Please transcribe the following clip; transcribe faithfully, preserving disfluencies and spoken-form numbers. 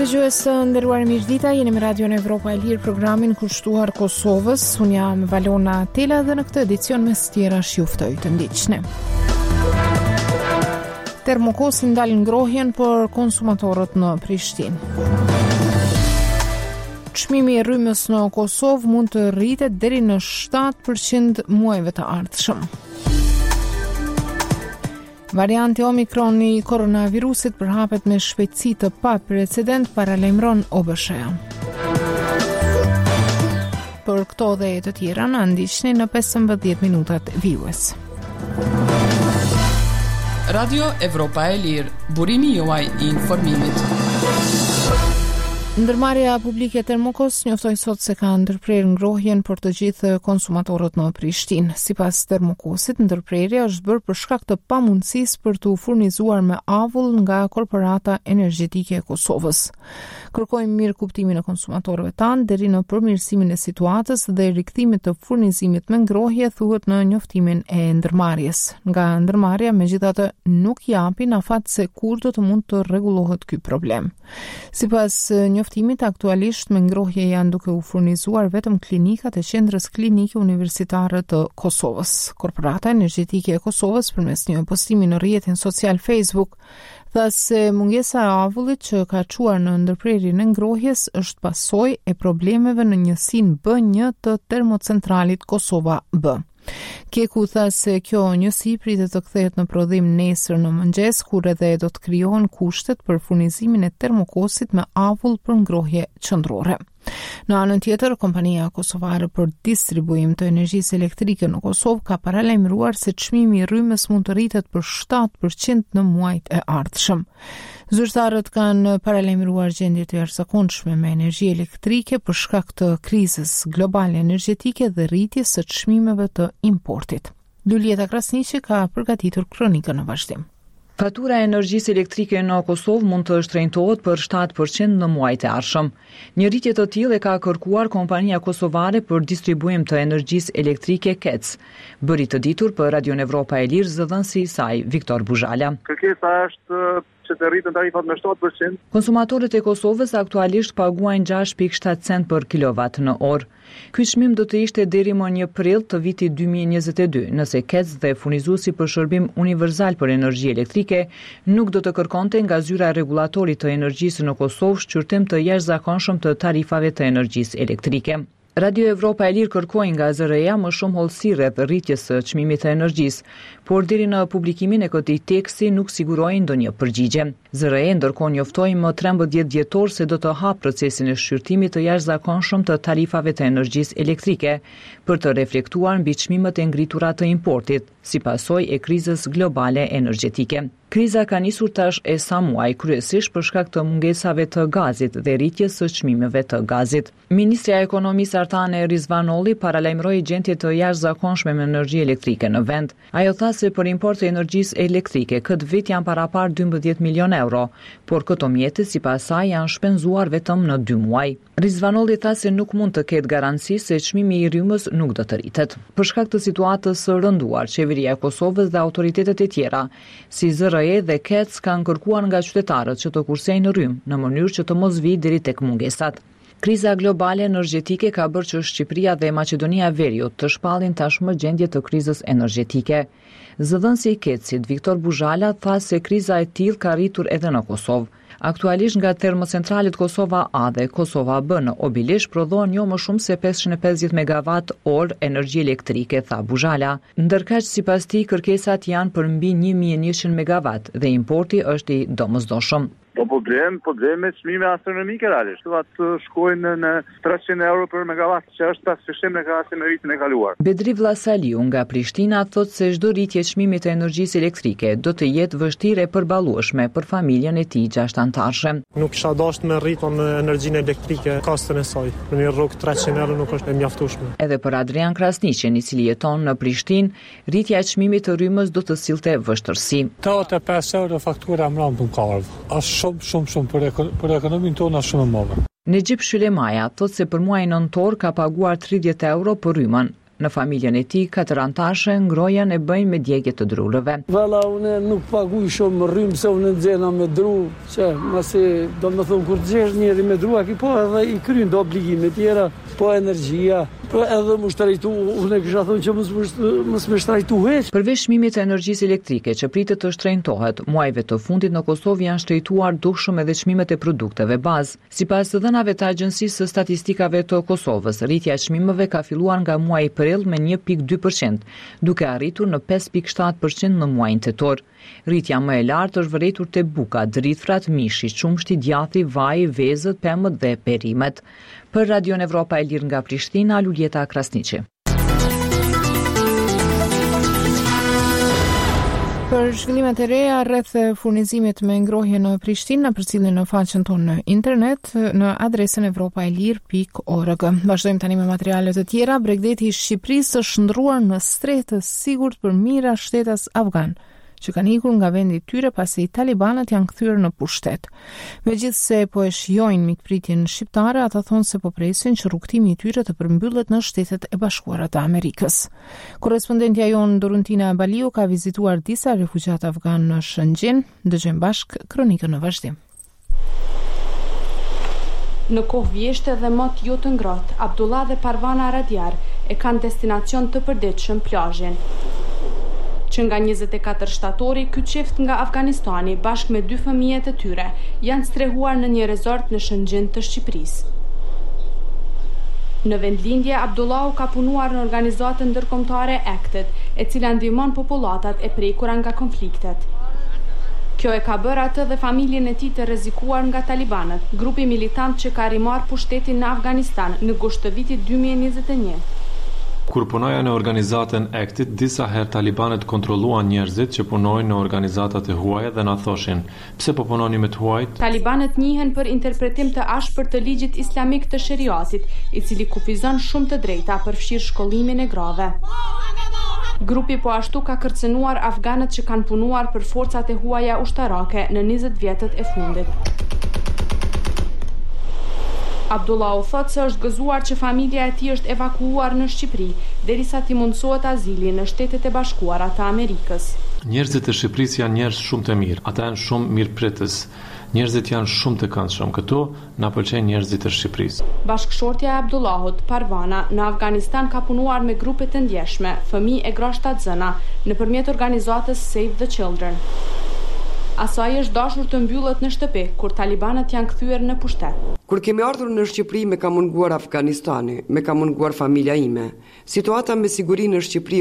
Dëgjues të nderuar, mirëdita, jeni me Radio Evropa e Lirë, programin kushtuar Kosovës. Unë jam Valona Tela dhe në këtë edicion mes tjera juftoj të ndiqni. Termokosi ndal ngrohjen për konsumatorët në Prishtinë. Çmimi i rrymës në Kosovë mund të rritet deri në shtatë përqind muajve të ardhshëm. Varianti Omikron i koronavirusit përhapet me shpejtësi të pa precedent, paralajmëron O B S H-a. Për këto dhe të tjera na ndiqni në pesëmbëdhjetë minutat vijues. Radio Evropa e Lirë, burimi juaj i informimit. Ndërmarrja publike Termokos njoftoi sot se ka ndërprerë ngrohjen për të gjithë konsumatorët në Prishtinë. Sipas Termokosit, ndërprerja është bërë për shkak të pamundësisë për të furnizuar me avull nga Korporata Energjetike e Kosovës. Kërkojmë mirë kuptimin e konsumatorëve tanë deri në përmirësimin e situatës dhe rikthimin të furnizimit me ngrohje, thuhet në njoftimin e ndërmarrjes. Nga ndërmarrja megjithatë nuk japi afat se kur do të mund të rregullohet ky problem. Sipas njoftimit, aktualisht me ngrohje janë duke u furnizuar vetëm klinikat e qendrës klinike universitare të Kosovës. Korporata Energjetike e Kosovës përmes një postimi në rrjetin social Facebook tha se mungesa e avullit që ka çuar në ndërprerjen e ngrohjes është pasojë e problemeve në njësinë B një të termocentralit Kosova B. Keku tha se kjo njësi pritet të kthehet në prodhim nesër në mëngjes, kur edhe do të krijohen kushtet për furnizimin e termokosit me avull për ngrohje qendrore. Në anën tjetër, kompania kosovare për distribuim të energjisë elektrike në Kosovë ka paralajmëruar se çmimi i rrymës mund të rritet për shtatë përqind në muajt e ardhshëm. Zyrtarët kanë paralajmëruar gjendje të jashtëzakonshme me energji elektrike për shkak të krizës globale energjetike dhe rritjes së çmimeve të importit. Lulieta Krasniqi ka përgatitur kronikën në vazhdim. Fatura e energjisë elektrike në Kosovë mund të shtrenjtohet për shtatë përqind në muajt e ardhshëm. Një rritje të tillë e ka kërkuar kompania kosovare për distribuim të energjisë elektrike K E C. Bëri të ditur për Radio Evropa e Lirë zëdhënësi i saj Viktor Buzhala. Kërkesa është që të rritën tarifat me shtatë përqind. Konsumatorët e Kosovës aktualisht paguajnë gjashtë pikë shtatë cent për kilowatt në orë. Ky çmim do të ishte deri më një prill të vitit dy mijë e njëzet e dy, nëse K E C dhe furnizuesi për shërbim universal për energji elektrike nuk do të kërkonte nga zyra rregullatorit të energjisë në Kosovë shqyrtim të jashtëzakonshëm të tarifave të energjisë elektrike. Radio Evropa e Lirë kërkoi nga Z R E-ja më shumë hollësi rreth rritjes së çmimit të energjisë, por deri në publikimin e këtij teksti nuk siguroi ndonjë përgjigje. Z R E ndërkohë njoftoi më trembëdhjetë dhjetor se do të hap procesin e shqyrtimit të jashtëzakonshëm të tarifave të energjisë elektrike për të reflektuar mbi çmimet e ngritura të importit, si pasojë e krizës globale energjetike. Kriza ka nisur tash e sa muaj, kryesisht për shkak të mungesave të gazit dhe rritjes së çmimeve të gazit. Ministrja e Ekonomisë Artane Rizvanolli paralajmëroi gjendje të jashtëzakonshme me energji elektrike në vend. Ajo tha se për import të energjisë elektrike këtë vit janë parapar dymbëdhjetë milion euro, por këto mjete sipas saj janë shpenzuar vetëm në dy muaj. Rizvanolli tha se nuk mund të ketë garanci se çmimi i rrymës nuk do të rritet. Për shkak të situatës së rënduar, qeveria e Kosovës dhe autoritetet e tjera, si Z R E dhe K E C kanë kërkuar nga qytetarët që të kursejnë rrymë në mënyrë që të mos vijë deri tek mungesat. Kriza globale energjetike ka bërë që Shqipëria dhe Maqedonia e Veriut të shpallin tashmë gjendje të krizës energjetike. Zëdhënësi i K E C-it Viktor Buzhala tha se kriza e tillë ka rritur edhe në Kosovë. Aktualisht nga termocentralet Kosova A dhe Kosova B në Obilish prodhohen jo më shumë se pesëqind e pesëdhjetë megawatt orë energji elektrike, tha Buzhala. Ndërkaq sipas tij kërkesat janë për mbi një mijë e njëqind megawatt dhe importi është i domosdoshëm. Po problem, probleme çmime astronomike realisht. Ato shkojnë në treqind euro për megawatt, që është pas fshim në krahasë me vitin e kaluar. Bedri Vllasaliu nga Prishtina thotë se çdo rritje çmimi të energjisë elektrike do të jetë vështirë e përballueshme për familjen e tij gjashtantarshë. Nuk kisha dashur me rritën në energjinë elektrike kastën e saj. Në një rrugë treqind euro nuk është e mjaftueshme. Edhe për Adrian Krasniqin, i cili jeton në Prishtinë, rritja e çmimit të rrymës do të sillte vështirësi. tetëdhjetë e pesë euro faktura mbrapa në karv. As shumë shumë shumë për, ekon për ekonominë tonë shumë e madhe. Nejip Shylemaja thotë se për muajin nëntor ka paguar tridhjetë euro për rrymën. Në familjen e tij, katër anëtarë ngrohen e bëjnë me djegje të drurëve. Valla unë nuk paguaj shumë rrym se unë nxjena me dru, që masi do të thonë kur djesh njëri me dru, aki po edhe i kryen do obligime tjera, po energjia, po edhe më shtrajtu, unë kisha thonë që mos mos më shtrajtu hiç. Përveç çmimit të energjisë elektrike që pritet të shtrenjtohet, muajve të fundit në Kosovë janë shtrejtuar dukshëm edhe çmimet e produkteve bazë. Sipas të dhënave të Agjencisë së Statistikave të Kosovës, rritja e çmimeve ka filluar nga muaji prill me një pikë dy përqind, duke arritur në pesë pikë shtatë përqind në muajin tetor. Rritja më e lartë është vërejtur te buka, drithrat, mishi, qumshti, djathi, vaji, vezët, pemët dhe perimet. Për Radion Evropa e Lirë nga Prishtina, Luljeta Krasniqi. Për zhvillimet e reja rreth furnizimit me ngrohje në Prishtinë, na përcjellni në faqen tonë në internet në adresën evropaelir pikë org. Vazhdojmë tani me materiale të tjera. Bregdeti i Shqipërisë është ndruar në strehë të sigurt për mijëra shtetas afgan që kanë ikur nga vendi i tyre pasi talibanët janë kthyer në pushtet. Megjithse po e shijojnë mikpritjen shqiptare, ata thonë se po presin që rrugtimi i tyre të përmbyllet në Shtetet e Bashkuara të Amerikës. Korrespondentja jonë Doruntina Baliu ka vizituar disa refugjat afgan në Shëngjin. Dëgjojmë bashk kronikën në vazhdim. Në kohë vjeshte dhe mot jo të ngrohtë, Abdullah dhe Parvana Radjar e kanë destinacion të përditshëm plazhin. Që nga njëzet e katër shtatori, ky çift nga Afganistani bashkë me dy fëmijët e tyre janë strehuar në një rezort në Shëngjin të Shqipërisë. Në vendlindje, Abdullahu ka punuar në organizatën ndërkombëtare ACTED, e cila ndihmon populatat e prekura nga konfliktet. Kjo e ka bërë atë dhe familjen e tij të rrezikuar nga talibanët, grupi militant që ka rimar pushtetin në Afganistan në gusht të vitit dy mijë e njëzet e një. Kur punoja në organizatën ACTED, disa herë talibanët kontrolluan njerëzit që punojnë në organizatat e huaja dhe na thoshin, pse po punoni me të huajt? Talibanët njihen për interpretim të ashpër të ligjit islamik të sheriatit, i cili kufizon shumë të drejta, përfshirë shkollimin e grave. Grupi po ashtu ka kërcënuar afganët që kanë punuar për forcat e huaja ushtarake në njëzet vjetët e fundit. Abdullahu thot se është gëzuar që familja e tij është evakuuar në Shqipëri, derisa t'i mundsohet azili në Shtetet e Bashkuara të Amerikës. Njerëzit e Shqipërisë janë njerëz shumë të mirë, ata janë shumë mirëpritës. Njerëzit janë shumë të këndshëm. Këtu na pëlqejnë njerëzit e Shqipërisë. Bashkëshortja e Abdullahut, Parvana, në Afganistan ka punuar me grupe të ndjeshme, fëmijë e gra shtatzëna, nëpërmjet organizatës Save the Children. Asaj është dashur të mbyllet në shtëpi kur talibanët janë kthyer në pushtet. Kur kemi ardhur në Shqipëri me ka munguar Afganistani, me ka munguar familja ime. Situata me siguri në Shqipëri